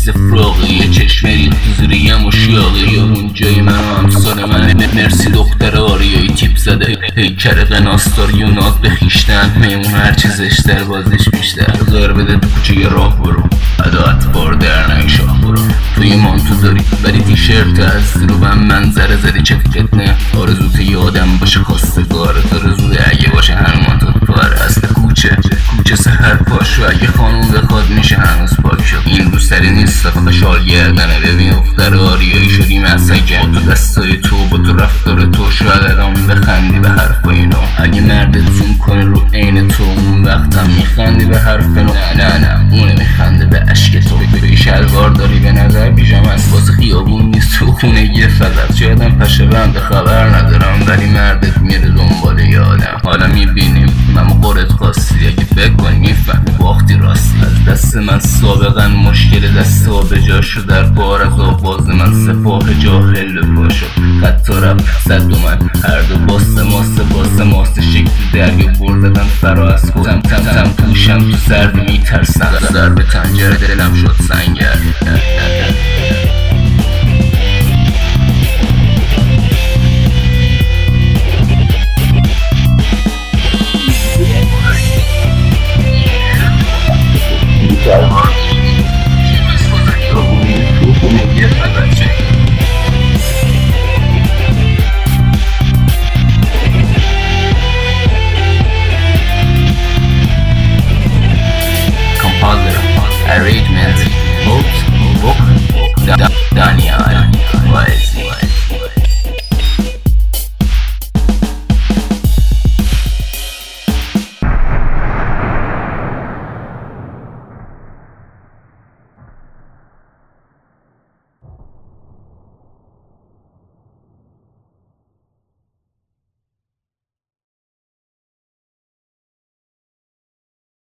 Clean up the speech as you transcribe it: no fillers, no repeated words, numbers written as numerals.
استفراغی، یه چشم ریخت تو زیر یه مشیاقی. یا اون جای من و همسال من مرسی دختر آریایی تیپ زده، پیکر قناستاری و ناز به خیشتن، میمون هرچی زشتر بازش بیشتر. بذار بده تو کوچه راه برو، ادا اطفار در نگه شاه برو. توی مانتو داری ولی تیشرت از رو به منظره زدی چه فتنه. آرزوت یادم باشه خواستگاره، تا رزوده اگه باشه هنومان تو پاره. اصل کوچه سهر پاشو، اگه خانون بخواد میشه هنوز پاک شد. این رو سری نیست فقط شال گردنه. ببین اختر آریایی شدی مسکن، با تو دستای تو با تو رفتار تو شاید الان بخندی به حرفای نو. اگه مردت زوم کنه رو عین تو اون وقتم میخندی به حرف نو. نه اونه میخنده به عشق تو. به شلوار داری به نظر پیژام از واسه خیابون نیست تو خونه یه فقط. شایدم پشه بند خبر ندارم ولی مردت میره دنبال یادم. حالا میبینیم من قرت خواستی، اگه فکر کنی میفهمی باختی راستی. از دست من سابقا مشکل دست ها به جا شد، در بار از آواز من سپاه جاهل پاشو. خط رفت صد من هر دو باسته ماسته شکل درگه برددن فرا از خودم. تم پوشم تو سردی میترسم، ضرب تنجره دلم شد سنگر.